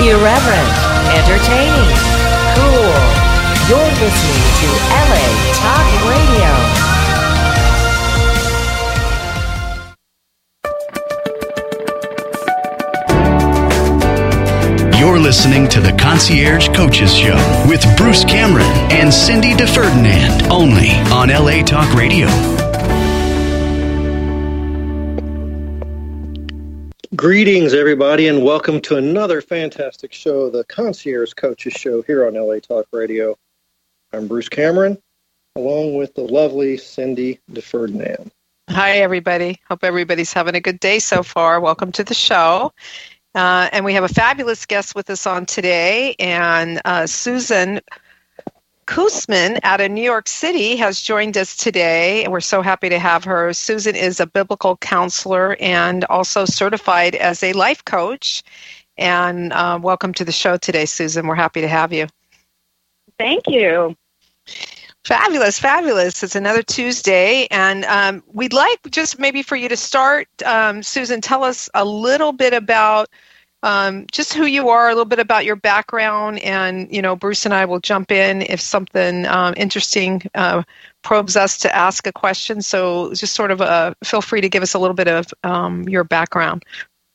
Irreverent, entertaining, cool. You're listening to LA Talk Radio. You're listening to the Concierge Coaches Show with Bruce Cameron and Cindy DeFerdinand, only on LA Talk Radio. Greetings, everybody, and welcome to another fantastic show, the Concierge Coaches Show here on LA Talk Radio. I'm Bruce Cameron, along with the lovely Cindy DeFerdinand. Hi, everybody. Hope everybody's having a good day so far. Welcome to the show. And we have a fabulous guest with us on today, and Susan Koosman out of New York City has joined us today, and we're so happy to have her. Susan is a biblical counselor and also certified as a life coach. And welcome to the show today, Susan. We're happy to have you. Thank you. Fabulous, fabulous. It's another Tuesday, and we'd like just maybe for you to start, Susan, tell us a little bit about just who you are, a little bit about your background, and, you know, Bruce and I will jump in if something interesting probes us to ask a question. So just sort of feel free to give us a little bit of your background.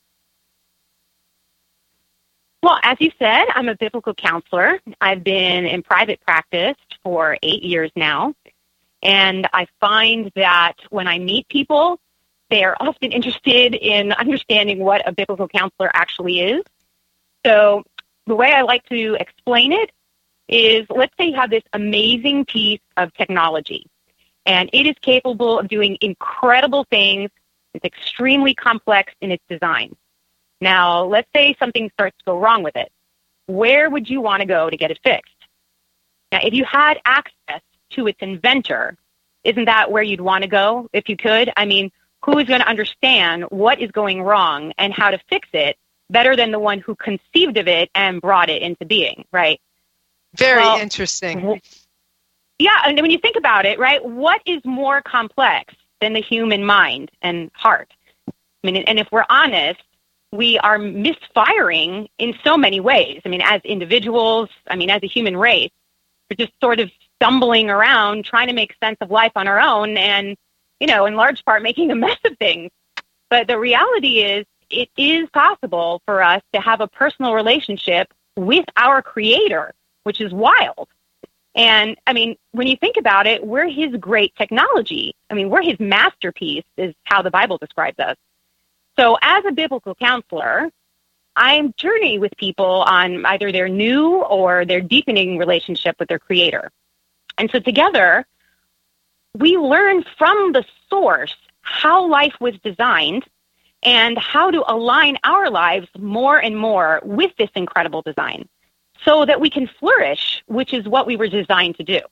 Well, as you said, I'm a biblical counselor. I've been in private practice for 8 years now, and I find that when I meet people, they are often interested in understanding what a biblical counselor actually is. So the way I like to explain it is, let's say you have this amazing piece of technology, and it is capable of doing incredible things. It's extremely complex in its design. Now, let's say something starts to go wrong with it. Where would you want to go to get it fixed? Now, if you had access to its inventor, isn't that where you'd want to go if you could? I mean, who is going to understand what is going wrong and how to fix it better than the one who conceived of it and brought it into being, right? Very interesting. Yeah, and when you think about it, right, what is more complex than the human mind and heart? I mean, and if we're honest, we are misfiring in so many ways. I mean, as individuals, I mean, as a human race, we're just sort of stumbling around trying to make sense of life on our own and, you know, in large part making a mess of things. But the reality is it is possible for us to have a personal relationship with our Creator, which is wild. And, I mean, when you think about it, we're His great technology. I mean, we're His masterpiece is how the Bible describes us. So as a biblical counselor, I'm journeying with people on either their new or their deepening relationship with their Creator. And so together, we learn from the source how life was designed and how to align our lives more and more with this incredible design so that we can flourish, which is what we were designed to do.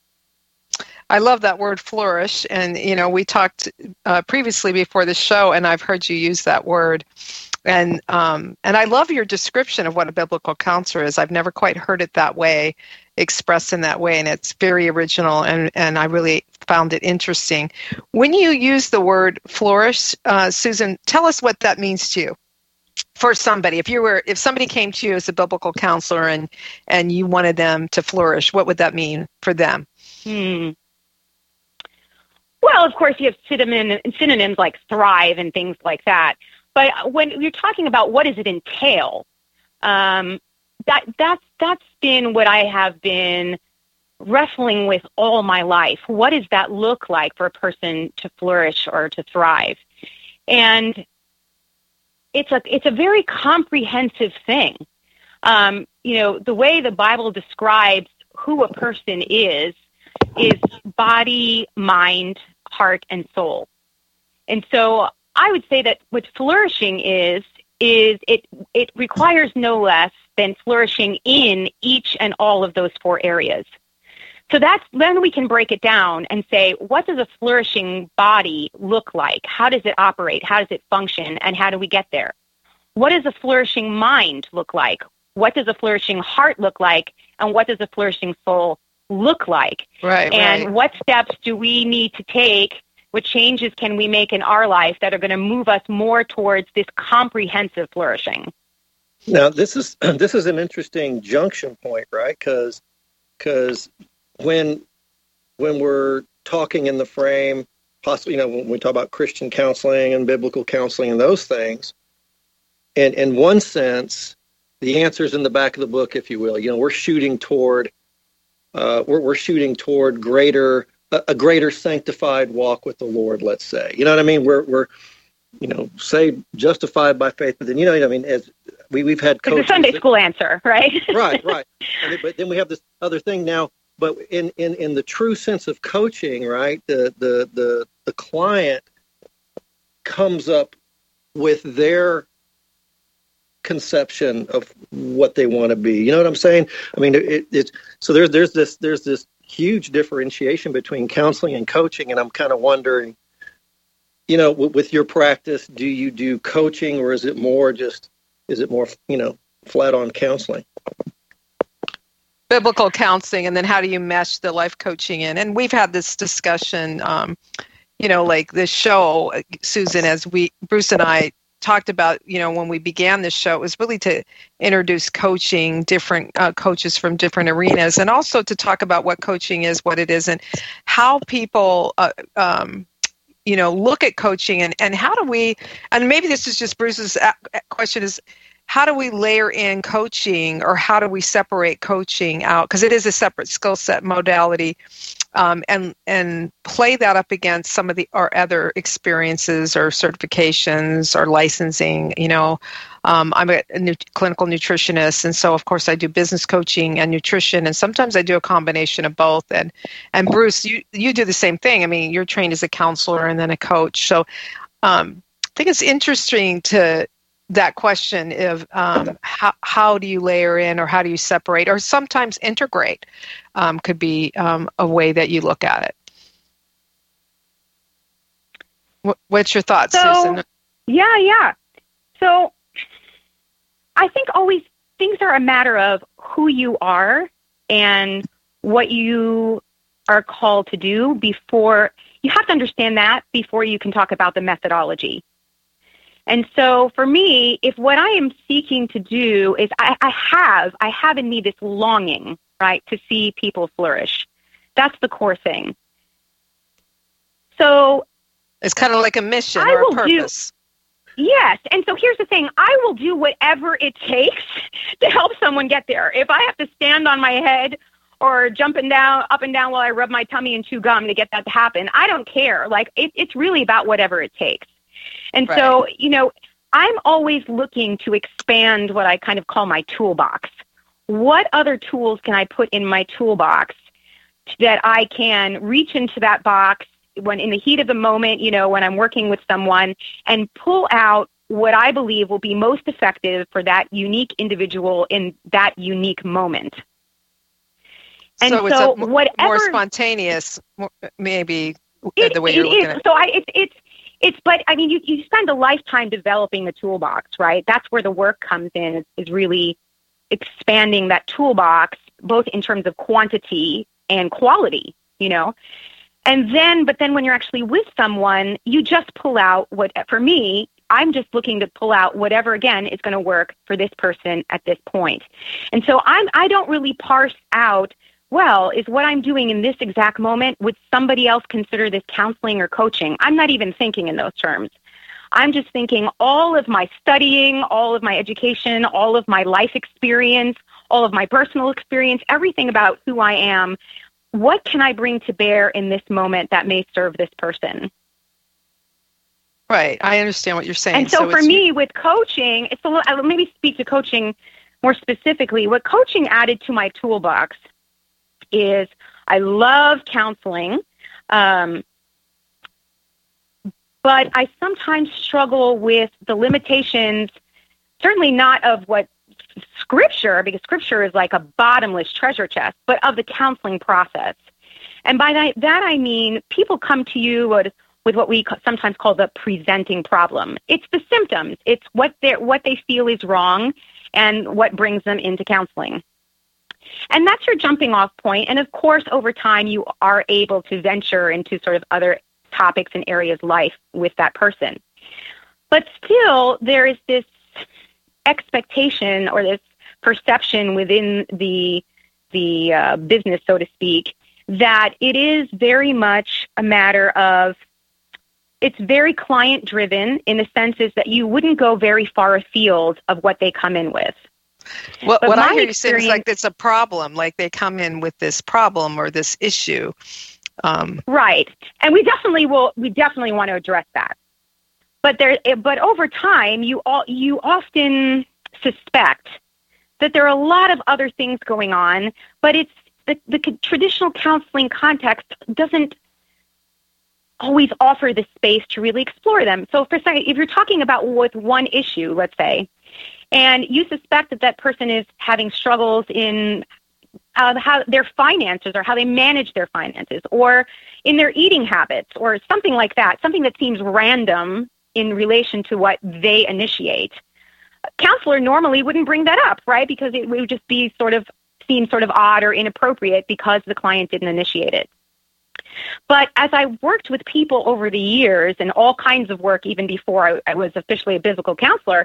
I love that word, flourish. And, you know, we talked previously before the show, and I've heard you use that word. And I love your description of what a biblical counselor is. I've never quite heard it that way, expressed in that way, and it's very original, and I really found it interesting. When you use the word flourish, Susan, tell us what that means to you. For somebody, if somebody came to you as a biblical counselor and you wanted them to flourish, what would that mean for them? Well, of course, you have synonyms like thrive and things like that. But when you're talking about what does it entail, that's been what I have been wrestling with all my life. What does that look like for a person to flourish or to thrive? And it's a very comprehensive thing. You know, the way the Bible describes who a person is body, mind, heart, and soul. And so I would say that what flourishing is it requires no less than flourishing in each and all of those four areas. So then we can break it down and say, what does a flourishing body look like? How does it operate? How does it function? And how do we get there? What does a flourishing mind look like? What does a flourishing heart look like? And what does a flourishing soul look like? Right. And what steps do we need to take? What changes can we make in our life that are going to move us more towards this comprehensive flourishing? Now, this is an interesting junction point, right? Because when we're talking in the frame, possibly, when we talk about Christian counseling and biblical counseling and those things, and in one sense, the answer's in the back of the book, if you will. We're shooting toward we're shooting toward a greater sanctified walk with the Lord. Let's say, you know what I mean? We're say justified by faith, but then as we've had coaches. It's a Sunday school answer, right? Right. But then we have this other thing now. But in the true sense of coaching, right, the client comes up with their conception of what they want to be. You know what I'm saying? I mean, it's so there's this huge differentiation between counseling and coaching, and I'm kind of wondering, with your practice, do you do coaching, or is it more flat on counseling? Biblical counseling, and then how do you mesh the life coaching in? And we've had this discussion, like this show, Susan, as Bruce and I talked about, when we began this show, it was really to introduce coaching, different coaches from different arenas, and also to talk about what coaching is, what it is, and how people, look at coaching, and how do we, and maybe this is just Bruce's question, is how do we layer in coaching, or how do we separate coaching out? Because it is a separate skill set modality, and play that up against some of our other experiences or certifications or licensing. I'm a clinical nutritionist, and so of course I do business coaching and nutrition, and sometimes I do a combination of both. And Bruce, you do the same thing. I mean, you're trained as a counselor and then a coach. So I think it's interesting to that question of how do you layer in, or how do you separate, or sometimes integrate could be a way that you look at it. What's your thoughts, Susan? Yeah. So I think always things are a matter of who you are and what you are called to do. Before you have to understand that before you can talk about the methodology. And so for me, if what I am seeking to do is I have in me this longing, right, to see people flourish. That's the core thing. So it's kind of like a mission or a purpose. Yes. And so here's the thing. I will do whatever it takes to help someone get there. If I have to stand on my head or jumping up and down while I rub my tummy and chew gum to get that to happen, I don't care. Like it's really about whatever it takes. And right. So, I'm always looking to expand what I kind of call my toolbox. What other tools can I put in my toolbox that I can reach into that box when in the heat of the moment, when I'm working with someone, and pull out what I believe will be most effective for that unique individual in that unique moment. And so it's more spontaneous, maybe the way you're looking at it. So but I mean, you spend a lifetime developing the toolbox, right? That's where the work comes in, is really expanding that toolbox, both in terms of quantity and quality, And then when you're actually with someone, you just pull out for me, I'm just looking to pull out whatever, again, is going to work for this person at this point. And so I don't really parse out, well, is what I'm doing in this exact moment, would somebody else consider this counseling or coaching? I'm not even thinking in those terms. I'm just thinking all of my studying, all of my education, all of my life experience, all of my personal experience, everything about who I am, what can I bring to bear in this moment that may serve this person? Right. I understand what you're saying. And so for me, with coaching, I'll maybe speak to coaching more specifically. What coaching added to my toolbox is I love counseling, but I sometimes struggle with the limitations, certainly not of what Scripture, because Scripture is like a bottomless treasure chest, but of the counseling process. And by that I mean people come to you with what we sometimes call the presenting problem. It's the symptoms. It's what they feel is wrong and what brings them into counseling. And that's your jumping off point. And of course, over time, you are able to venture into sort of other topics and areas of life with that person. But still, there is this expectation or this perception within the business, so to speak, that it is very much a matter of, it's very client driven in the sense is that you wouldn't go very far afield of what they come in with. What I hear you saying is like it's a problem, like they come in with this problem or this issue. Right. And we definitely want to address that. But over time, you often suspect that there are a lot of other things going on, but it's the traditional counseling context doesn't always offer the space to really explore them. So for a second, if you're talking about with one issue, let's say, and you suspect that person is having struggles in how their finances or how they manage their finances or in their eating habits or something like that, something that seems random in relation to what they initiate, a counselor normally wouldn't bring that up, right? Because it would just be seem sort of odd or inappropriate because the client didn't initiate it. But as I worked with people over the years and all kinds of work, even before I was officially a biblical counselor,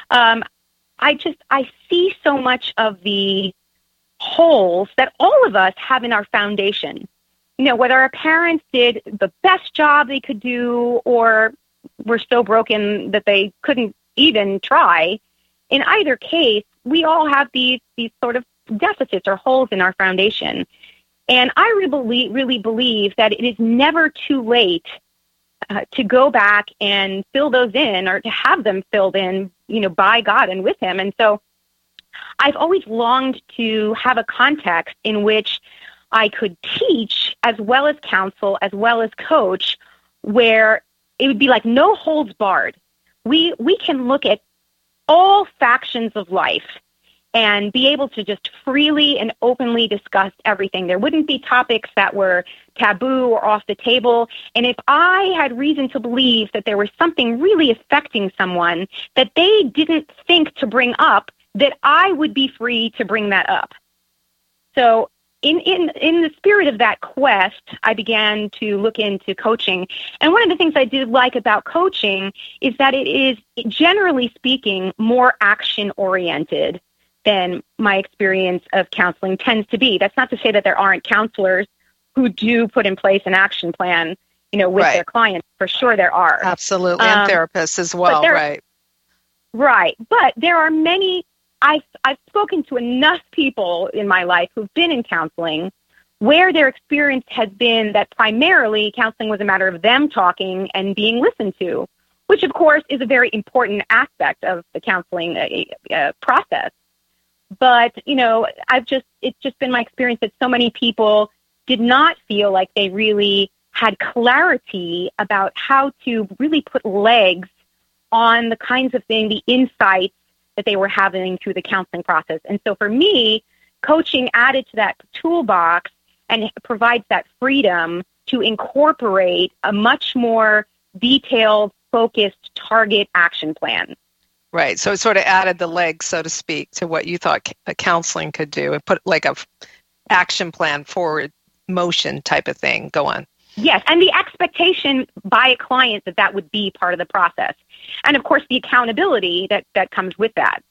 I see so much of the holes that all of us have in our foundation. You know, whether our parents did the best job they could do or were so broken that they couldn't even try. In either case, we all have these sort of deficits or holes in our foundation. And I really believe that it is never too late to go back and fill those in or to have them filled in, by God and with Him. And so I've always longed to have a context in which I could teach as well as counsel, as well as coach, where it would be like no holds barred. We can look at all factions of life and be able to just freely and openly discuss everything. There wouldn't be topics that were taboo or off the table. And if I had reason to believe that there was something really affecting someone that they didn't think to bring up, that I would be free to bring that up. So in the spirit of that quest, I began to look into coaching. And one of the things I do like about coaching is that it is, generally speaking, more action-oriented than my experience of counseling tends to be. That's not to say that there aren't counselors who do put in place an action plan, with their clients. For sure there are. Absolutely, and therapists as well, right. Right, but there are many. I've spoken to enough people in my life who've been in counseling where their experience has been that primarily counseling was a matter of them talking and being listened to, which of course is a very important aspect of the counseling process. But, it's just been my experience that so many people did not feel like they really had clarity about how to really put legs on the kinds of things, the insights that they were having through the counseling process. And so for me, coaching added to that toolbox and provides that freedom to incorporate a much more detailed, focused, target action plan. Right. So it sort of added the legs, so to speak, to what you thought counseling could do and put like a action plan forward motion type of thing. Go on. Yes. And the expectation by a client that would be part of the process. And of course, the accountability that comes with that.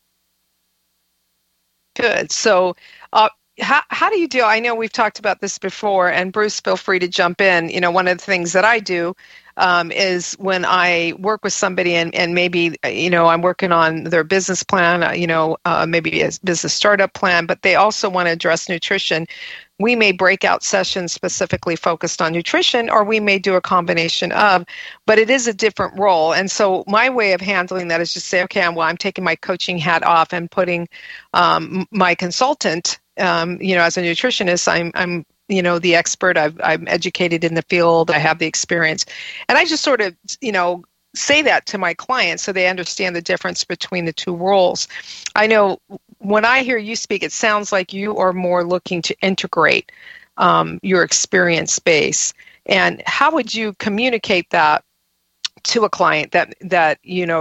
Good. So how do you deal? I know we've talked about this before, and Bruce, feel free to jump in. One of the things that I do is when I work with somebody and maybe, I'm working on their business plan, maybe a business startup plan, but they also want to address nutrition. We may break out sessions specifically focused on nutrition, or we may do a combination of, but it is a different role. And so my way of handling that is just say, okay, I'm taking my coaching hat off and putting my consultant, as a nutritionist, I'm the expert. I'm educated in the field. I have the experience. And I just sort of, say that to my clients so they understand the difference between the two roles. I know when I hear you speak, it sounds like you are more looking to integrate your experience base. And how would you communicate that to a client that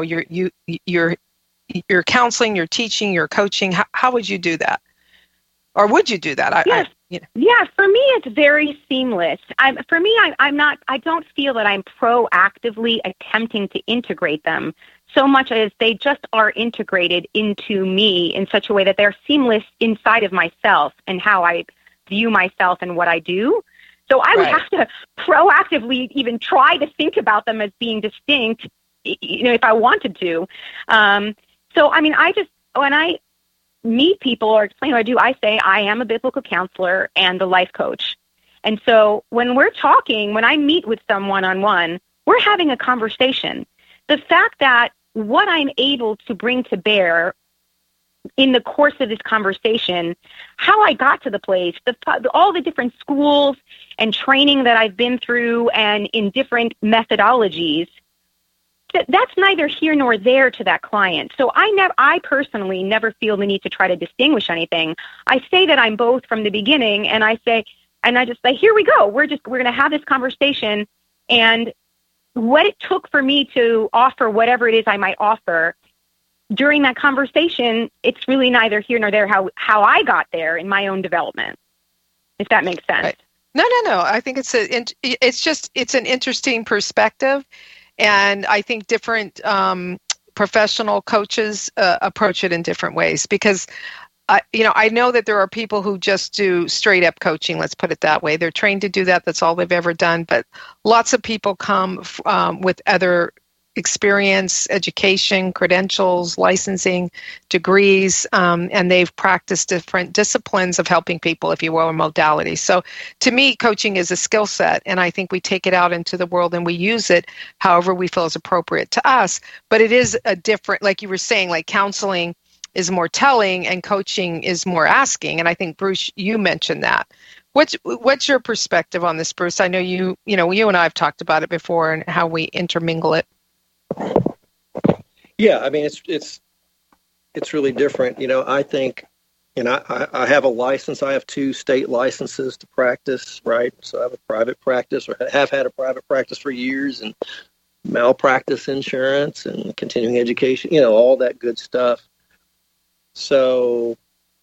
you're counseling, you're teaching, you're coaching? How would you do that? Or would you do that? Yes. Yeah, for me, it's very seamless. I don't feel that I'm proactively attempting to integrate them so much as they just are integrated into me in such a way that they're seamless inside of myself and how I view myself and what I do. So I would have to proactively even try to think about them as being distinct, if I wanted to. So, I mean, when I meet people or explain what I do, I say I am a biblical counselor and a life coach. And so when we're talking, when I meet with someone one-on-one, we're having a conversation. The fact that what I'm able to bring to bear in the course of this conversation, how I got to the place, all the different schools and training that I've been through and in different methodologies, that's neither here nor there to that client. So I personally never feel the need to try to distinguish anything. I say that I'm both from the beginning, and I just say, here we go. We're going to have this conversation, and what it took for me to offer whatever it is I might offer during that conversation, it's really neither here nor there how I got there in my own development, if that makes sense. Right. No. I think it's an interesting perspective, and I think different professional coaches approach it in different ways because. I know that there are people who just do straight up coaching, let's put it that way. They're trained to do that. That's all they've ever done. But lots of people come with other experience, education, credentials, licensing, degrees, and they've practiced different disciplines of helping people, if you will, or modalities. So to me, coaching is a skill set, and I think we take it out into the world and we use it however we feel is appropriate to us. But it is a different, like you were saying, like counseling is more telling and coaching is more asking. And I think, Bruce, you mentioned that. What's your perspective on this, Bruce? I know you and I have talked about it before and how we intermingle it. Yeah, I mean, it's really different. I think, I have a license. I have 2 state licenses to practice, right? So I have a private practice, or have had a private practice for years, and malpractice insurance and continuing education, all that good stuff. So,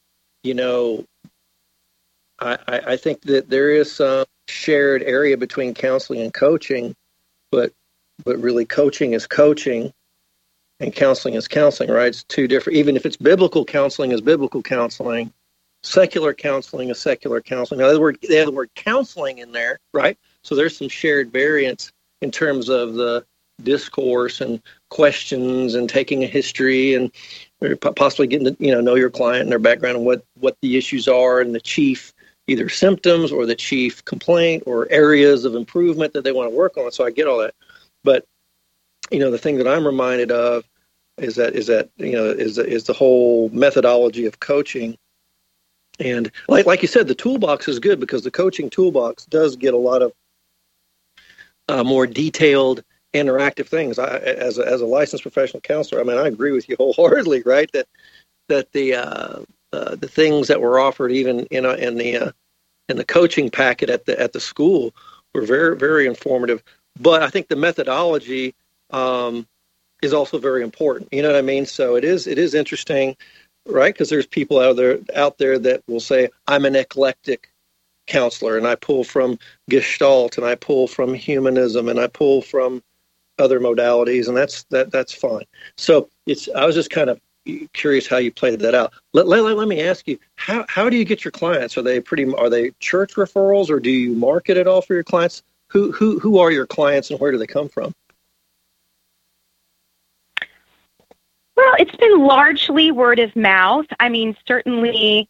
I think that there is some shared area between counseling and coaching, but really coaching is coaching and counseling is counseling, right? It's 2 different, even if it's biblical counseling is biblical counseling, secular counseling is secular counseling. Now, they have the word counseling in there, right? So there's some shared variance in terms of the discourse and questions and taking a history and possibly getting to know your client and their background and what the issues are and the chief either symptoms or the chief complaint or areas of improvement that they want to work on. So I get all that, but the thing that I'm reminded of is the whole methodology of coaching. And like you said, the toolbox is good because the coaching toolbox does get a lot of more detailed interactive things. As a licensed professional counselor, I mean, I agree with you wholeheartedly, right? That the things that were offered even in the coaching packet at the school were very, very informative. But I think the methodology is also very important. You know what I mean? So it is interesting, right? Because there's people out there that will say, I'm an eclectic counselor, and I pull from Gestalt, and I pull from humanism, and I pull from other modalities, and that's fine. So I was just kind of curious how you played that out. Let me ask you, how do you get your clients? Are they church referrals, or do you market it all for your clients? Who are your clients, and where do they come from? Well, it's been largely word of mouth. I mean, certainly,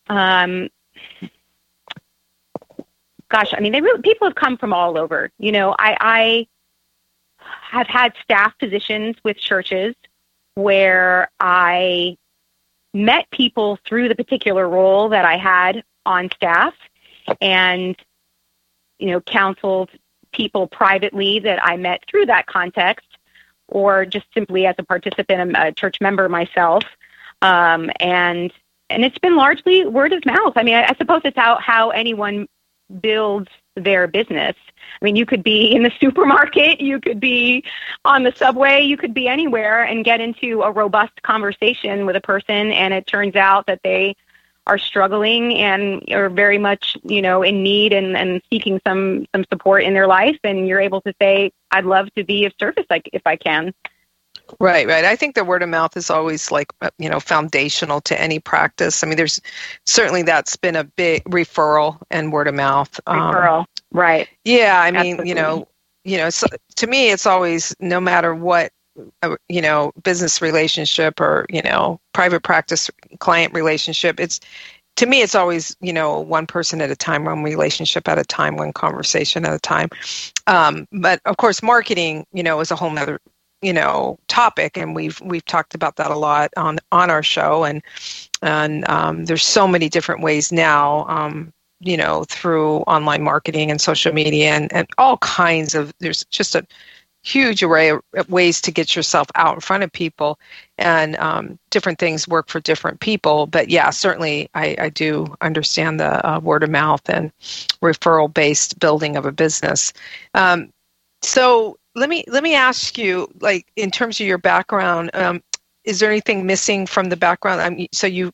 people have come from all over. I have had staff positions with churches where I met people through the particular role that I had on staff and, counseled people privately that I met through that context, or just simply as a participant, a church member myself. And it's been largely word of mouth. I mean, I suppose it's how anyone builds their business. I mean, you could be in the supermarket, you could be on the subway, you could be anywhere and get into a robust conversation with a person, and it turns out that they are struggling and are very much, in need and seeking some support in their life, and you're able to say, I'd love to be of service if I can. Right. I think the word of mouth is always foundational to any practice. I mean, there's certainly that's been a big referral and word of mouth. Right. Yeah. I mean, Absolutely. so to me, it's always, no matter what, business relationship or, private practice client relationship, to me, it's always, one person at a time, one relationship at a time, one conversation at a time. But of course, marketing, is a whole nother, topic. And we've talked about that a lot on our show. And there's so many different ways now, through online marketing and social media and all kinds of, there's just a huge array of ways to get yourself out in front of people, and different things work for different people. But yeah, certainly I do understand the word of mouth and referral based building of a business. So let me ask you, like, in terms of your background, is there anything missing from the background? I mean, so you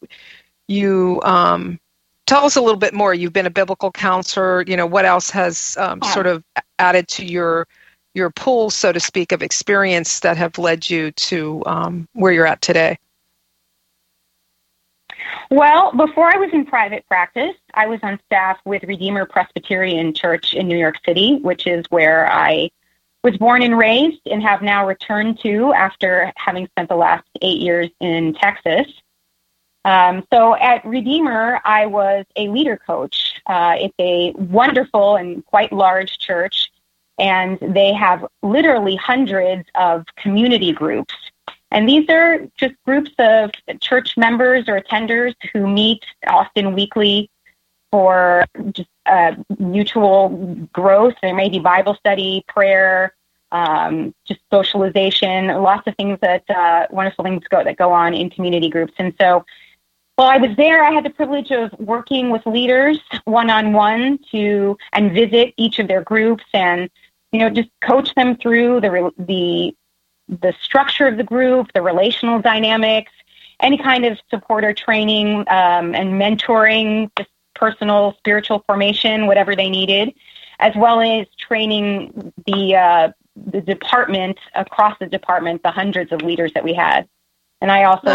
tell us a little bit more. You've been a biblical counselor. What else has sort of added to your pool, so to speak, of experience that have led you to where you're at today? Well, before I was in private practice, I was on staff with Redeemer Presbyterian Church in New York City, which is where I was born and raised and have now returned to after having spent the last 8 years in Texas. So at Redeemer, I was a leader coach. It's a wonderful and quite large church, and they have literally hundreds of community groups. And these are just groups of church members or attenders who meet often weekly for just mutual growth. There may be Bible study, prayer, just socialization, lots of things wonderful things that go on in community groups. And so while I was there, I had the privilege of working with leaders one-on-one and visit each of their groups and, just coach them through the structure of the group, the relational dynamics, any kind of support or training and mentoring, just personal spiritual formation, whatever they needed, as well as training the department, across the department, the hundreds of leaders that we had. And I also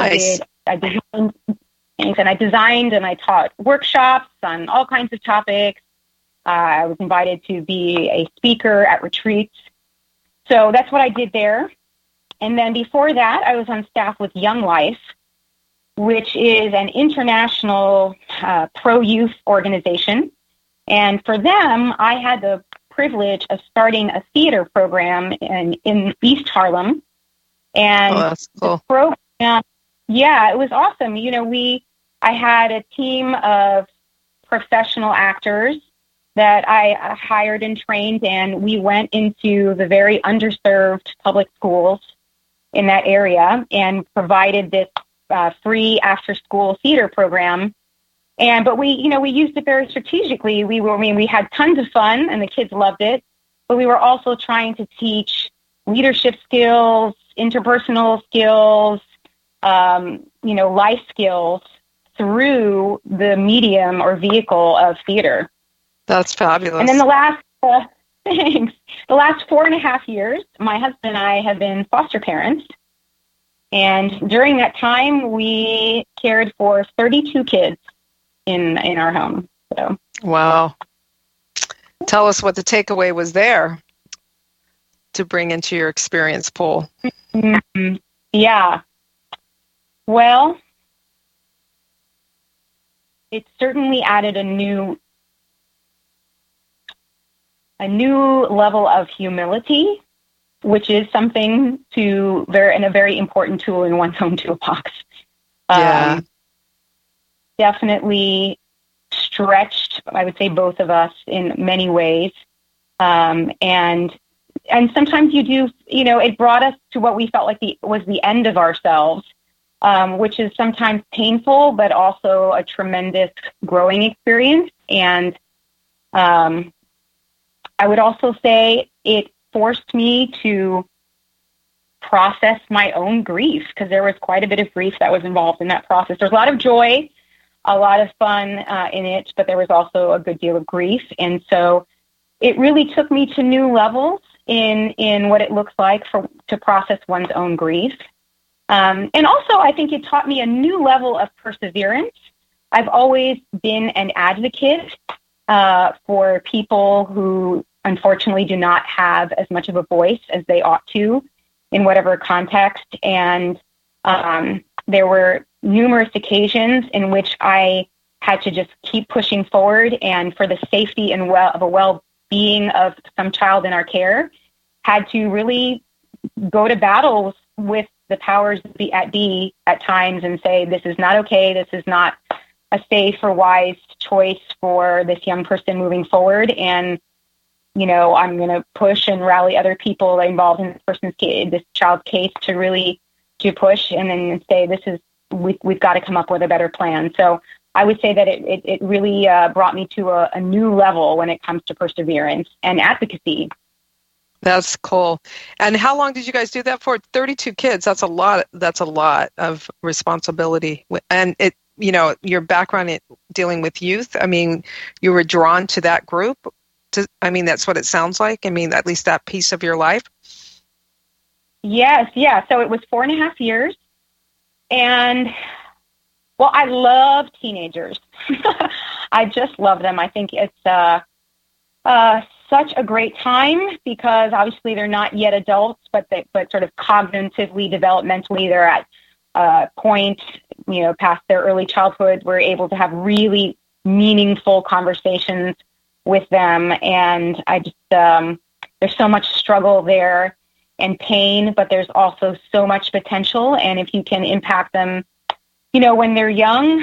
I designed and I taught workshops on all kinds of topics. I was invited to be a speaker at retreats. So that's what I did there. And then before that, I was on staff with Young Life, which is an international pro-youth organization. And for them, I had the privilege of starting a theater program in East Harlem. And that's cool. The program, yeah, it was awesome. I had a team of professional actors that I hired and trained, and we went into the very underserved public schools in that area and provided this free after-school theater program. But we used it very strategically. We had tons of fun, and the kids loved it. But we were also trying to teach leadership skills, interpersonal skills, life skills through the medium or vehicle of theater. That's fabulous. And then the last 4.5 years, my husband and I have been foster parents. And during that time, we cared for 32 kids in our home. So. Wow. Tell us what the takeaway was there to bring into your experience pool. Mm-hmm. Yeah. Well, it certainly added a new level of humility, which is something and a very important tool in one's own toolbox. Yeah. Definitely stretched, I would say, both of us in many ways. And sometimes you do, it brought us to what we felt like was the end of ourselves, which is sometimes painful, but also a tremendous growing experience. And I would also say it forced me to process my own grief, because there was quite a bit of grief that was involved in that process. There's a lot of joy, a lot of fun in it, but there was also a good deal of grief. And so it really took me to new levels in what it looks like to process one's own grief. And also, I think it taught me a new level of perseverance. I've always been an advocate for people who unfortunately do not have as much of a voice as they ought to in whatever context. And there were numerous occasions in which I had to just keep pushing forward, and for the safety and well-being of some child in our care, had to really go to battles with the powers that be at times and say, this is not okay, this is not a safe or wise choice for this young person moving forward. And, I'm going to push and rally other people involved in this child's case to push and then say, we've got to come up with a better plan. So I would say that it really brought me to a new level when it comes to perseverance and advocacy. That's cool. And how long did you guys do that for? 32 kids. That's a lot. That's a lot of responsibility. And your background in dealing with youth, you were drawn to that group. That's what it sounds like. At least that piece of your life. Yes. Yeah. So it was 4.5 years. And well, I love teenagers. I just love them. I think it's such a great time because obviously they're not yet adults, but sort of cognitively, developmentally, they're at a point, past their early childhood. We're able to have really meaningful conversations with them. And I just, there's so much struggle there and pain, but there's also so much potential. And if you can impact them, when they're young,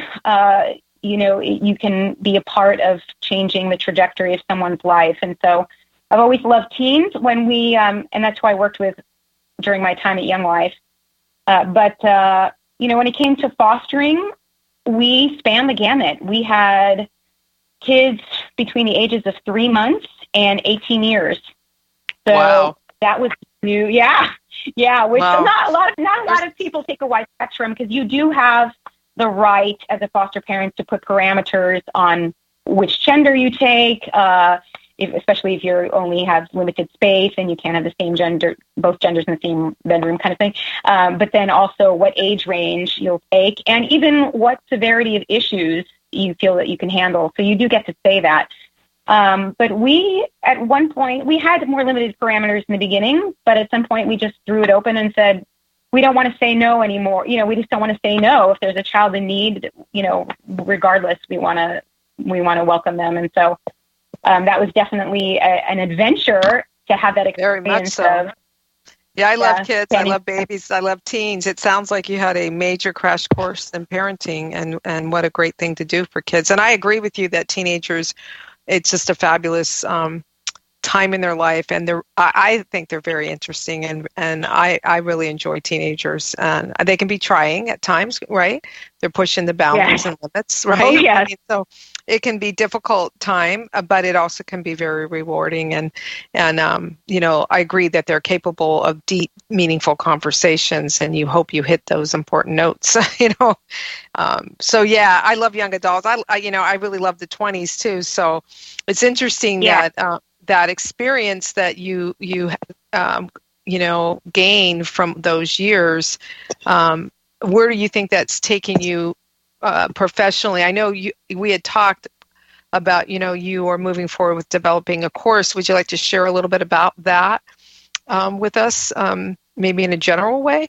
you can be a part of changing the trajectory of someone's life. And so I've always loved teens when we, and that's who I worked with during my time at Young Life. But when it came to fostering, we spanned the gamut. We had kids between the ages of 3 months and 18 years. So wow. That was new. Yeah. Which wow. not a lot of people take a wide spectrum, because you do have the right as a foster parent to put parameters on which gender you take, especially if you only have limited space and you can't have the same gender, both genders in the same bedroom kind of thing. But then also what age range you'll take, and even what severity of issues you feel that you can handle. So you do get to say that. But we, at one point, we had more limited parameters in the beginning, but at some point we just threw it open and said, we don't want to say no anymore. We just don't want to say no. If there's a child in need, regardless, we want to welcome them. And so that was definitely an adventure to have that experience. Very much so. Yeah, I love kids. I love babies. I love teens. It sounds like you had a major crash course in parenting, and what a great thing to do for kids. And I agree with you that teenagers, it's just a fabulous time in their life, and I think they're very interesting, and I really enjoy teenagers, and they can be trying at times, right? They're pushing the boundaries and limits, right? Oh, yeah. So it can be difficult time, but it also can be very rewarding, and I agree that they're capable of deep, meaningful conversations, and you hope you hit those important notes, So yeah, I love young adults. I really love the 20s too. So it's interesting that experience that you gain from those years. Where do you think that's taking you professionally? I know we had talked about, you are moving forward with developing a course. Would you like to share a little bit about that with us, maybe in a general way?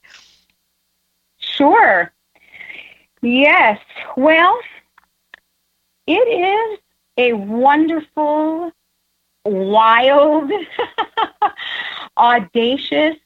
Sure. Yes. Well, it is a wonderful, wild, audacious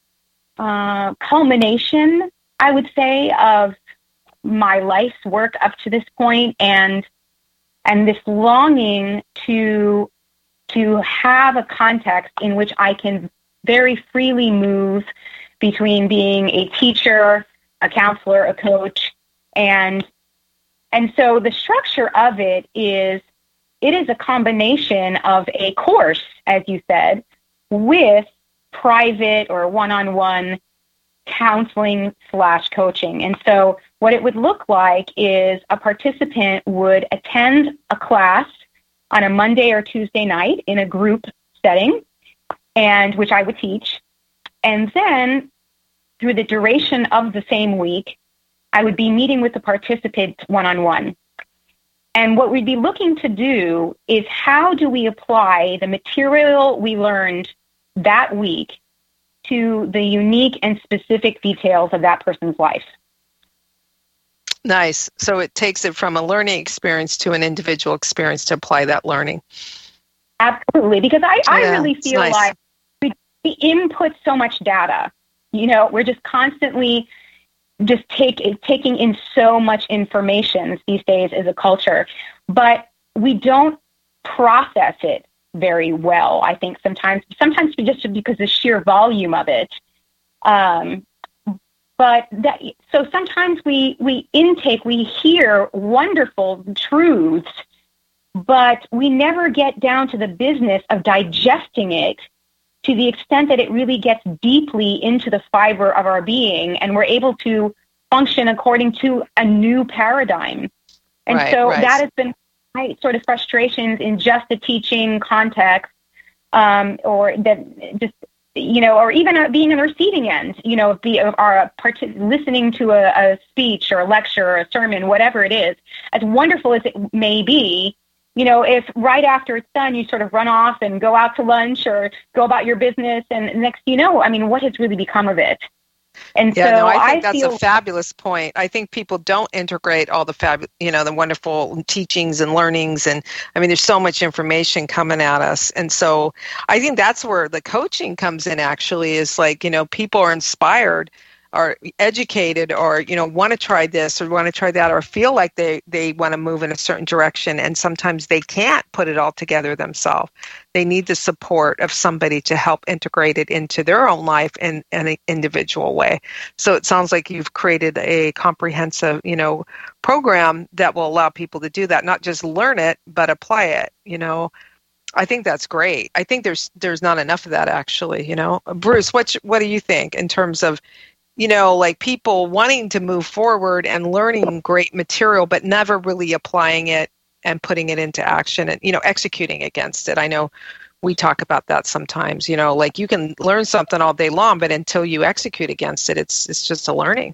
culmination, I would say, of my life's work up to this point, and this longing to have a context in which I can very freely move between being a teacher, a counselor, a coach, and so the structure of it is a combination of a course, as you said, with private or one-on-one counseling / coaching. And so what it would look like is a participant would attend a class on a Monday or Tuesday night in a group setting. and which I would teach. And then through the duration of the same week, I would be meeting with the participants one-on-one. And what we'd be looking to do is how do we apply the material we learned that week to the unique and specific details of that person's life. Nice. So it takes it from a learning experience to an individual experience to apply that learning. Absolutely, because I really feel like we input so much data. We're just constantly just taking in so much information these days as a culture, but we don't process it very well. I think sometimes just because the sheer volume of it. So sometimes we hear wonderful truths, but we never get down to the business of digesting it to the extent that it really gets deeply into the fiber of our being, and we're able to function according to a new paradigm. And that has been my sort of frustrations in just the teaching context, or that just, or even being on the receiving end, listening to a speech or a lecture or a sermon, whatever it is, as wonderful as it may be. If right after it's done, you sort of run off and go out to lunch or go about your business, and next what has really become of it? And I think that's a fabulous point. I think people don't integrate all the the wonderful teachings and learnings, and there's so much information coming at us. And so I think that's where the coaching comes in. Actually, is like people are inspired, or educated, or want to try this or want to try that, or feel like they want to move in a certain direction, and sometimes they can't put it all together themselves. They need the support of somebody to help integrate it into their own life in an individual way. So it sounds like you've created a comprehensive program that will allow people to do that, not just learn it but apply it. I think that's great. I think there's not enough of that, actually. Bruce, what do you think in terms of like people wanting to move forward and learning great material, but never really applying it and putting it into action and, executing against it? I know we talk about that sometimes, like you can learn something all day long, but until you execute against it, it's just a learning.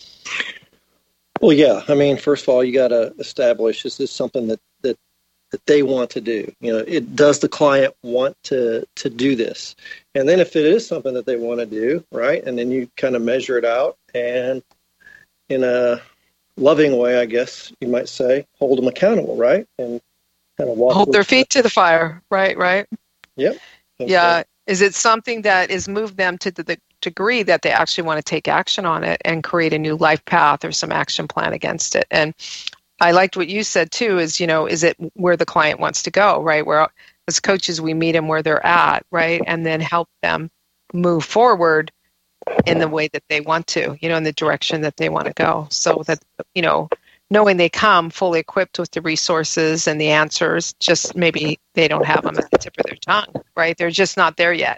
Well, yeah. First of all, you got to establish, is this something that they want to do? Does the client want to do this? And then if it is something that they want to do, right, and then you kind of measure it out, and in a loving way, I guess you might say, hold them accountable, right, and kind of hold their feet to the fire, right. Yep. Yeah. Is it something that has moved them to the degree that they actually want to take action on it and create a new life path or some action plan against it? And I liked what you said too, is it where the client wants to go, right? Where as coaches, we meet them where they're at, right? And then help them move forward in the way that they want to, in the direction that they want to go. So that, knowing they come fully equipped with the resources and the answers, just maybe they don't have them at the tip of their tongue, right? They're just not there yet.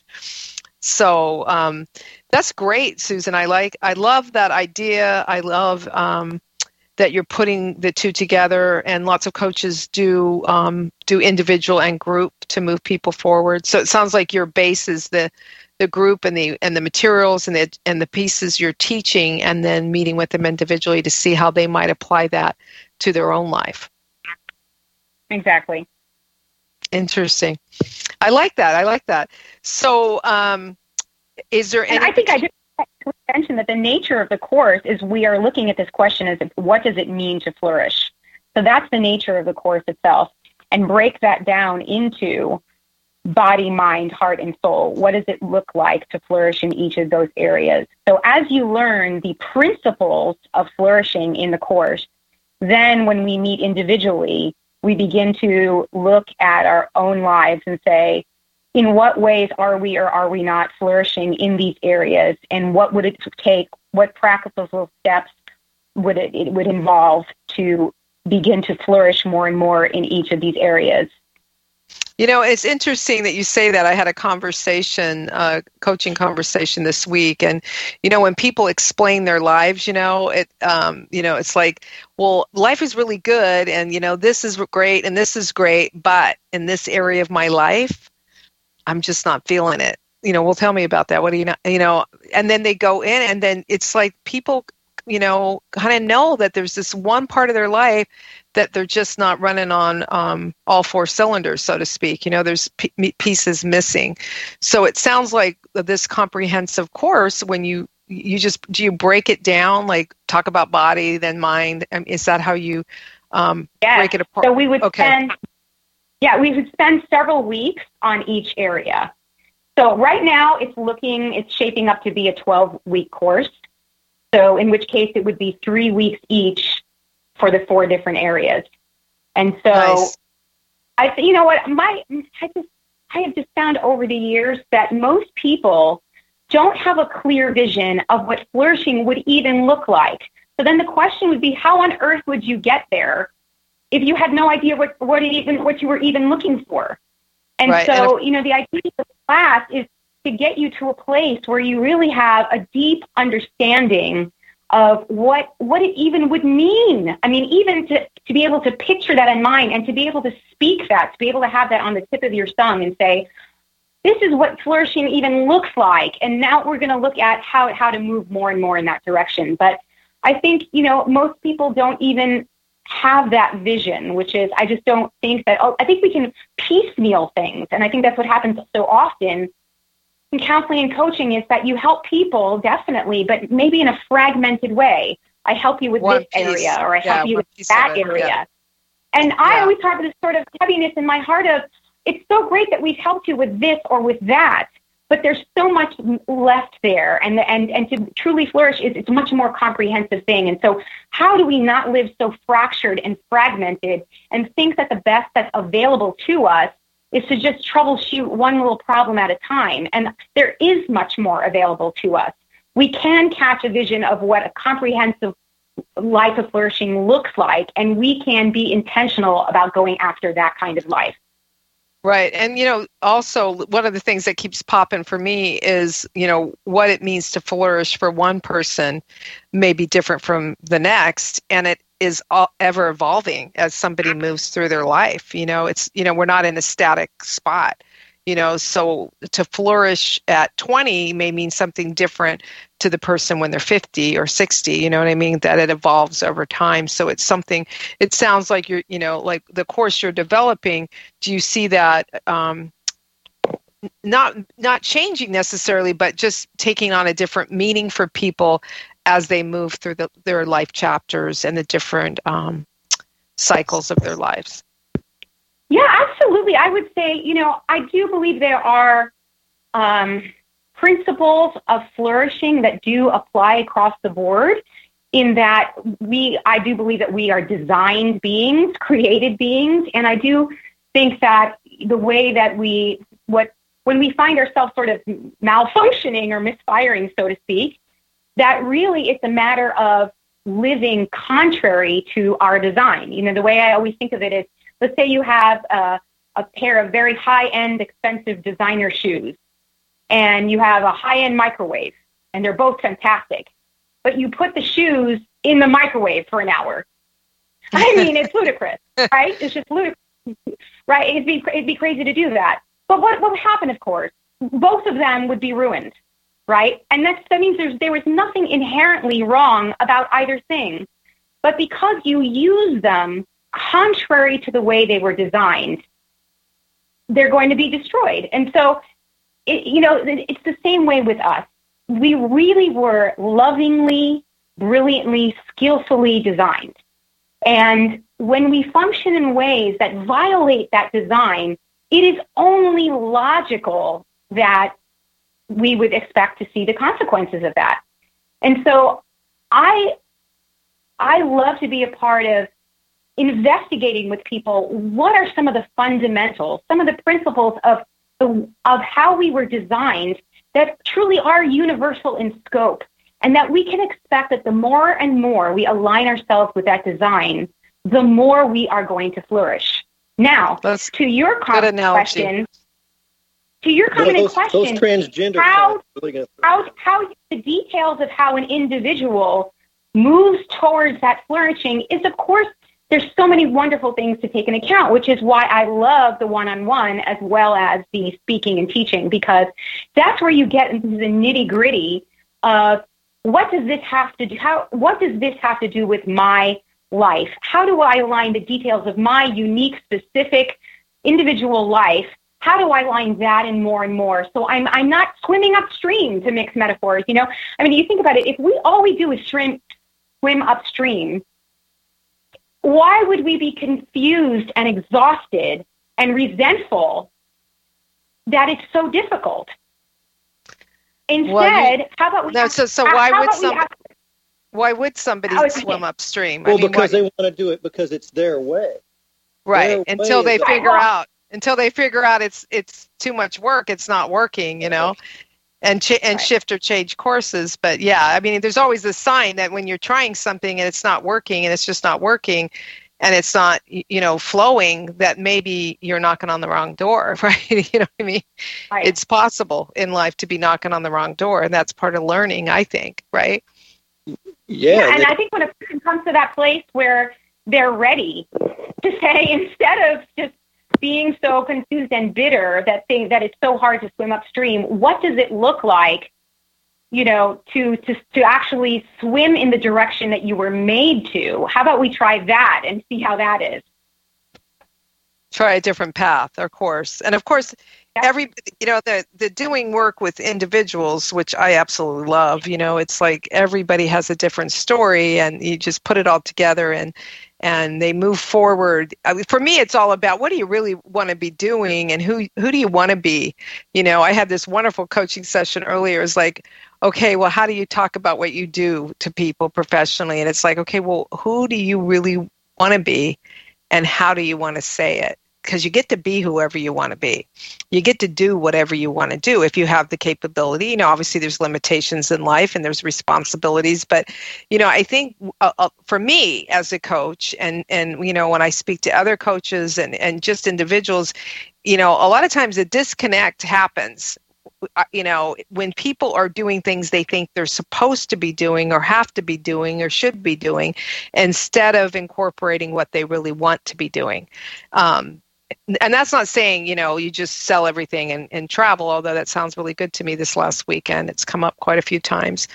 So that's great, Susan. I love that idea. I love that you're putting the two together, and lots of coaches do individual and group to move people forward. So it sounds like your base is the group and the materials and the pieces you're teaching, and then meeting with them individually to see how they might apply that to their own life. Exactly. Interesting. I like that. So is there any... I think I just mention that the nature of the course is we are looking at this question as what does it mean to flourish? So that's the nature of the course itself, and break that down into body, mind, heart, and soul. What does it look like to flourish in each of those areas? So as you learn the principles of flourishing in the course, then when we meet individually, we begin to look at our own lives and say, in what ways are we or are we not flourishing in these areas, and what would it take, what practical steps would it involve to begin to flourish more and more in each of these areas? It's interesting that you say that. I had a coaching conversation this week, and when people explain their lives, it's like, well, life is really good, and this is great, and this is great, but in this area of my life, I'm just not feeling it. Well, tell me about that. What do and then they go in, and then it's like people, kind of know that there's this one part of their life that they're just not running on all four cylinders, so to speak. There's pieces missing. So it sounds like this comprehensive course, when do you break it down, like talk about body, then mind? Is that how you break it apart? So we would spend several weeks on each area. So right now it's shaping up to be a 12-week course. So in which case it would be 3 weeks each for the 4 different areas. And so nice. I have just found over the years that most people don't have a clear vision of what flourishing would even look like. So then the question would be, how on earth would you get there if you had no idea what you were even looking for? And right. So, the idea of the class is to get you to a place where you really have a deep understanding of what it even would mean. I mean, even to be able to picture that in mind and to be able to speak that, to be able to have that on the tip of your tongue and say, this is what flourishing even looks like. And now we're going to look at how to move more and more in that direction. But I think, most people don't even have that vision, which is, I just don't think that, I think we can piecemeal things. And I think that's what happens so often in counseling and coaching, is that you help people, definitely, but maybe in a fragmented way. I help you with this area, or I help you with that area. Yeah. And I always have this sort of heaviness in my heart of, it's so great that we've helped you with this or with that, but there's so much left there. And to truly flourish, it's a much more comprehensive thing. And so how do we not live so fractured and fragmented and think that the best that's available to us is to just troubleshoot one little problem at a time? And there is much more available to us. We can catch a vision of what a comprehensive life of flourishing looks like, and we can be intentional about going after that kind of life. Right. And, also one of the things that keeps popping for me is, what it means to flourish for one person may be different from the next. And it is ever evolving as somebody moves through their life. It's, we're not in a static spot, so to flourish at 20 may mean something different to the person when they're 50 or 60, you know what I mean? That it evolves over time. So it's something, it sounds like you're, like the course you're developing, do you see that not changing necessarily, but just taking on a different meaning for people as they move through their life chapters and the different cycles of their lives? Yeah, absolutely. I would say, I do believe there are principles of flourishing that do apply across the board, in that I do believe that we are designed beings, created beings. And I do think that the way that when we find ourselves sort of malfunctioning or misfiring, so to speak, that really it's a matter of living contrary to our design. The way I always think of it is, let's say you have a pair of very high-end, expensive designer shoes, and you have a high-end microwave, and they're both fantastic. But you put the shoes in the microwave for an hour. I mean, it's ludicrous, right? It's just ludicrous, right? It'd be crazy to do that. But what would happen, of course? Both of them would be ruined, right? And that means there was nothing inherently wrong about either thing. But because you use them contrary to the way they were designed, they're going to be destroyed. And so, it's the same way with us. We really were lovingly, brilliantly, skillfully designed. And when we function in ways that violate that design, it is only logical that we would expect to see the consequences of that. And so I love to be a part of investigating with people what are some of the fundamentals, some of the principles of how we were designed that truly are universal in scope, and that we can expect that the more and more we align ourselves with that design, the more we are going to flourish. Now, to your comment question, those transgender how the details of how an individual moves towards that flourishing is, of course, there's so many wonderful things to take into account, which is why I love the one-on-one as well as the speaking and teaching, because that's where you get into the nitty-gritty of what does this have to do? What does this have to do with my life? How do I align the details of my unique, specific, individual life? How do I align that and more? So I'm not swimming upstream, to mix metaphors. You know, I mean, you think about it. If all we do is swim upstream, why would we be confused and exhausted and resentful that it's so difficult? Instead, how about we? No, so why would somebody swim upstream? Well, because they want to do it because it's their way. Right. Until they figure out it's too much work, it's not working, you know, and shift or change courses. But yeah, I mean, there's always a sign that when you're trying something and it's not working, and it's just not working, and it's not, you know, flowing, that maybe you're knocking on the wrong door, right? You know what I mean? Right. It's possible in life to be knocking on the wrong door, and that's part of learning, I think, right? Yeah, and I think when a person comes to that place where they're ready to say, instead of just being so confused and bitter that it's so hard to swim upstream, what does it look like, you know, to actually swim in the direction that you were made to? How about we try that and see how that is? Try a different path or course. And of course, the doing work with individuals, which I absolutely love, you know, it's like everybody has a different story, and you just put it all together and they move forward. I mean, for me, it's all about, what do you really want to be doing, and who do you want to be? You know, I had this wonderful coaching session earlier. It's like, okay, well, how do you talk about what you do to people professionally? And it's like, okay, well, who do you really want to be, and how do you want to say it? Because you get to be whoever you want to be. You get to do whatever you want to do if you have the capability. You know, obviously there's limitations in life and there's responsibilities, but, you know, I think for me as a coach and, you know, when I speak to other coaches and just individuals, you know, a lot of times a disconnect happens, you know, when people are doing things they think they're supposed to be doing or have to be doing or should be doing, instead of incorporating what they really want to be doing. And that's not saying, you know, you just sell everything and travel, although that sounds really good to me this last weekend. It's come up quite a few times.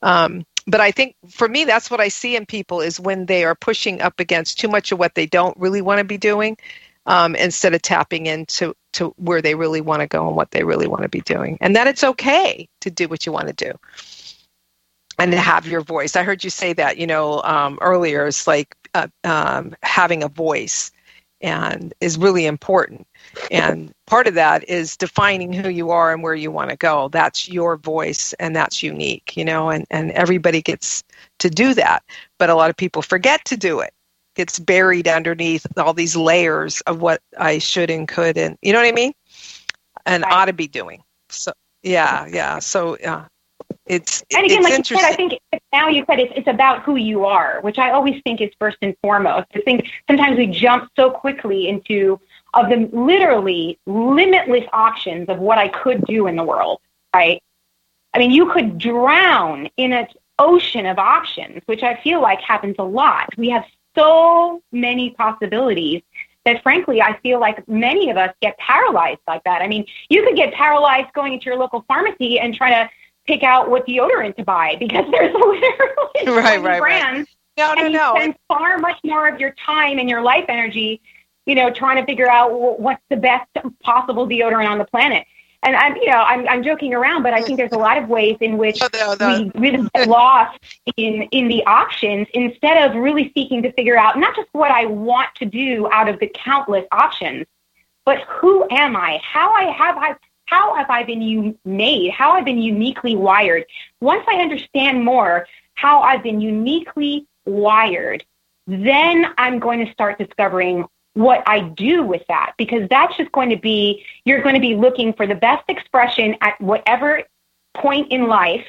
But I think for me, that's what I see in people is when they are pushing up against too much of what they don't really want to be doing, instead of tapping into where they really want to go and what they really want to be doing. And that it's okay to do what you want to do and to have your voice. I heard you say that, you know, earlier. It's like having a voice and is really important. And part of that is defining who you are and where you want to go. That's your voice, and that's unique, you know, and everybody gets to do that. But a lot of people forget to do it. Gets buried underneath all these layers of what I should and could, and you know what I mean? And ought to be doing. So, yeah. So, It's and again, it's like you said, I think now you said it's about who you are, which I always think is first and foremost. I think sometimes we jump so quickly into of the literally limitless options of what I could do in the world, right? I mean, you could drown in an ocean of options, which I feel like happens a lot. We have so many possibilities that, frankly, I feel like many of us get paralyzed like that. I mean, you could get paralyzed going into your local pharmacy and trying to pick out what deodorant to buy because there's literally 20 brands. No. You spend far much more of your time and your life energy, you know, trying to figure out what's the best possible deodorant on the planet. And I'm joking around, but I think there's a lot of ways in which we really get lost in the options instead of really seeking to figure out not just what I want to do out of the countless options, but who am I? How have I been made? How I've been uniquely wired? Once I understand more how I've been uniquely wired, then I'm going to start discovering what I do with that, because that's just going to be, you're going to be looking for the best expression at whatever point in life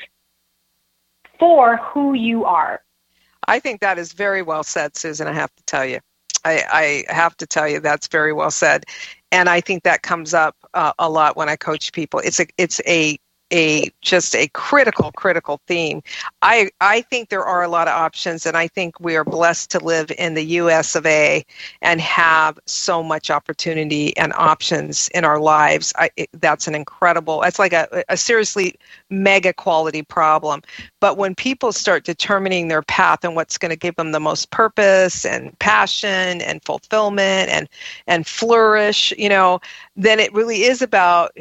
for who you are. I think that is very well said, Susan. I have to tell you. I have to tell you that's very well said. And I think that comes up a lot when I coach people. It's just a critical theme. I think there are a lot of options, and I think we are blessed to live in the U.S. of A. and have so much opportunity and options in our lives. That's like a seriously mega quality problem. But when people start determining their path and what's going to give them the most purpose and passion and fulfillment and flourish, then it really is about,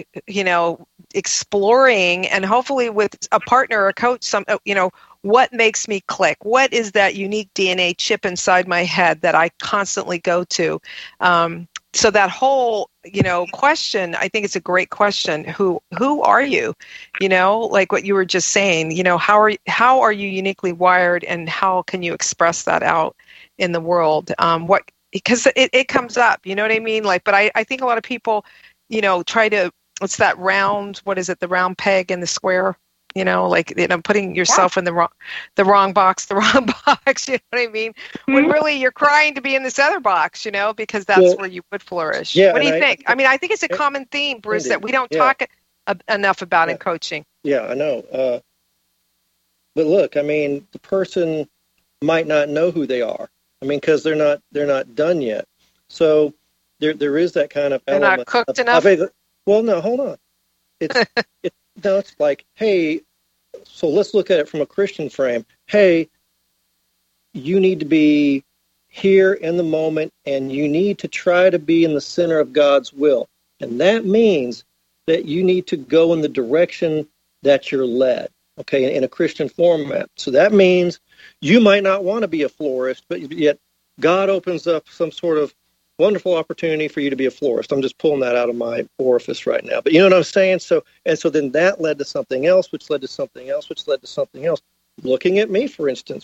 exploring, and hopefully with a partner or a coach, what makes me click? What is that unique DNA chip inside my head that I constantly go to? So that whole, question, I think it's a great question. Who are you? Like what you were just saying, how are you uniquely wired, and how can you express that out in the world? Because it comes up, you know what I mean? But I think a lot of people, try to, it's that round, what is it? The round peg in the square, putting yourself in the wrong box, you know what I mean? Mm-hmm. When really you're crying to be in this other box, because that's where you would flourish. Yeah, what do you think? I think it's a common theme, Bruce, that we don't talk enough about in coaching. Yeah, I know. But look, the person might not know who they are. Because they're not done yet. So there is that kind of element. They're not cooked enough? Well, no, hold on. It's like, hey, so let's look at it from a Christian frame. Hey, you need to be here in the moment, and you need to try to be in the center of God's will. And that means that you need to go in the direction that you're led, okay, in a Christian format. So that means you might not want to be a florist, but yet God opens up some sort of wonderful opportunity for you to be a florist. I'm just pulling that out of my orifice right now. But you know what I'm saying? So then that led to something else, which led to something else, which led to something else. Looking at me, for instance,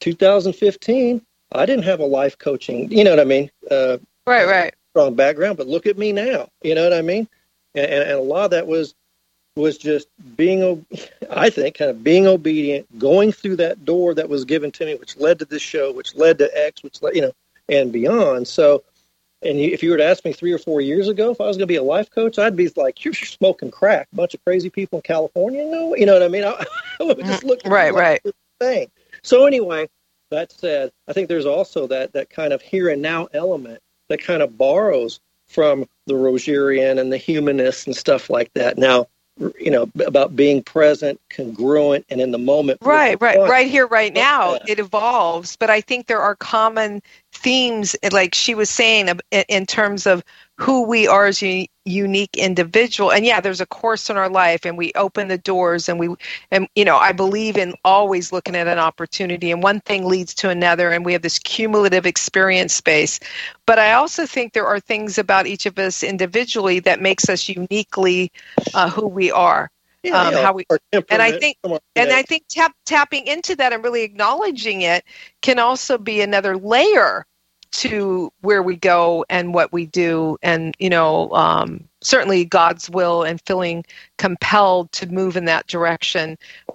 2015, I didn't have a life coaching, you know what I mean? Right. Strong background, but look at me now, you know what I mean? And a lot of that was just being, I think, kind of being obedient, going through that door that was given to me, which led to this show, which led to X, which led, and beyond. So, if you were to ask me 3 or 4 years ago if I was going to be a life coach, I'd be like, you're smoking crack. A bunch of crazy people in California. No, you know what I mean? I would just look at right. thing. So anyway, that said, I think there's also that kind of here and now element that kind of borrows from the Rogerian and the humanists and stuff like that. Now, about being present, congruent, and in the moment. Right here, right now, it evolves. But I think there are common themes, like she was saying, in terms of who we are as a unique individual. And yeah, there's a course in our life, and we open the doors, and I believe in always looking at an opportunity, and one thing leads to another, and we have this cumulative experience space. But I also think there are things about each of us individually that makes us uniquely who we are. How we, and I think tapping into that and really acknowledging it can also be another layer to where we go and what we do, and certainly God's will and feeling compelled to move in that direction.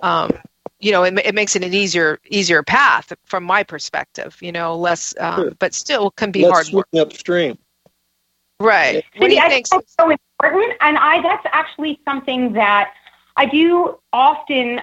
It makes it an easier path from my perspective. Less, sure. But still can be hard work. Upstream. Right. What do you think? That's so important, and that's actually something that I do often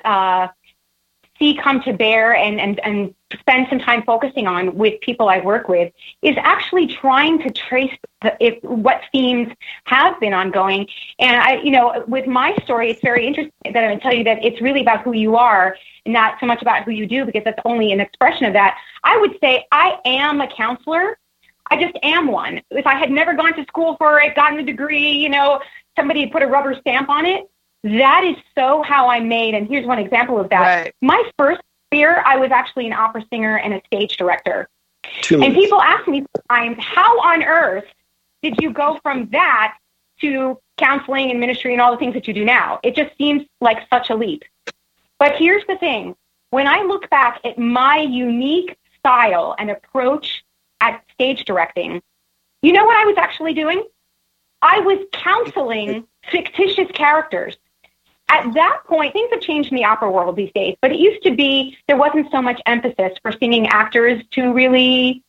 see come to bear and spend some time focusing on with people I work with, is actually trying to trace what themes have been ongoing. And with my story, it's very interesting that I'm going to tell you that it's really about who you are, not so much about who you do, because that's only an expression of that. I would say I am a counselor. I just am one. If I had never gone to school for it, gotten a degree, somebody had put a rubber stamp on it, that is so how I'm made. And here's one example of that. Right. My first career, I was actually an opera singer and a stage director. And people ask me sometimes, how on earth did you go from that to counseling and ministry and all the things that you do now? It just seems like such a leap. But here's the thing. When I look back at my unique style and approach at stage directing, you know what I was actually doing? I was counseling fictitious characters. At that point, things have changed in the opera world these days, but it used to be there wasn't so much emphasis for singing actors to really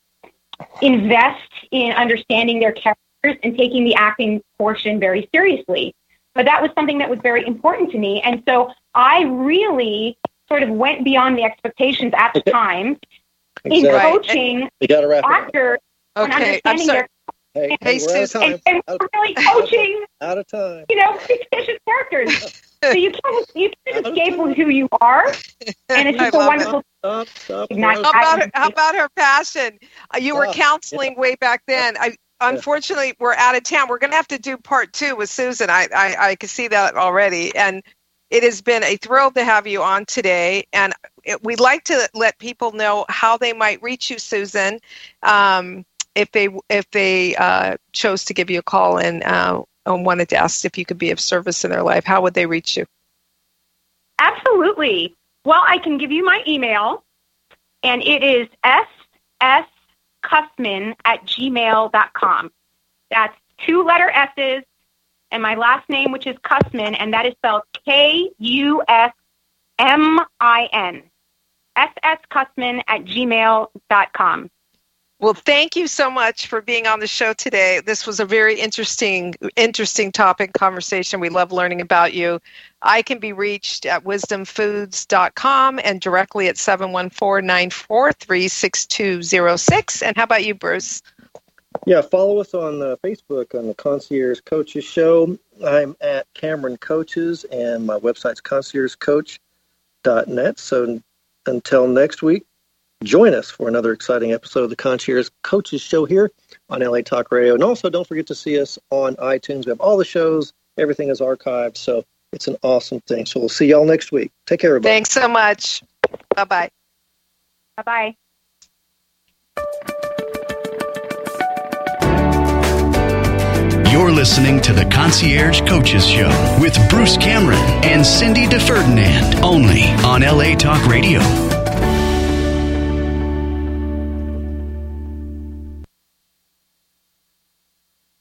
invest in understanding their characters and taking the acting portion very seriously. But that was something that was very important to me. And so I really sort of went beyond the expectations at the time in coaching actors and understanding their Hey, we're out of time. And really coaching out of time. fictitious characters. So you can't escape who you are, and it's just a wonderful. Stop. How about her passion? You were counseling way back then. Unfortunately, we're out of town. We're going to have to do part 2 with Susan. I can see that already, and it has been a thrill to have you on today. And we'd like to let people know how they might reach you, Susan, if they chose to give you a call and wanted to ask if you could be of service in their life. How would they reach you? Absolutely. Well, I can give you my email, and it is sskussman@gmail.com. That's 2 letter S's and my last name, which is Kussman, and that is spelled Kusmin. sskussman@gmail.com. Well, thank you so much for being on the show today. This was a very interesting topic conversation. We love learning about you. I can be reached at wisdomfoods.com and directly at 714-943-6206. And how about you, Bruce? Yeah, follow us on Facebook on the Concierge Coaches Show. I'm at Cameron Coaches, and my website's conciergecoach.net. So until next week, join us for another exciting episode of the Concierge Coaches Show here on LA Talk Radio. And also, don't forget to see us on iTunes. We have all the shows. Everything is archived, so it's an awesome thing. So we'll see y'all next week. Take care, everybody. Thanks so much. Bye-bye. Bye-bye. You're listening to the Concierge Coaches Show with Bruce Cameron and Cindy DeFerdinand, only on LA Talk Radio.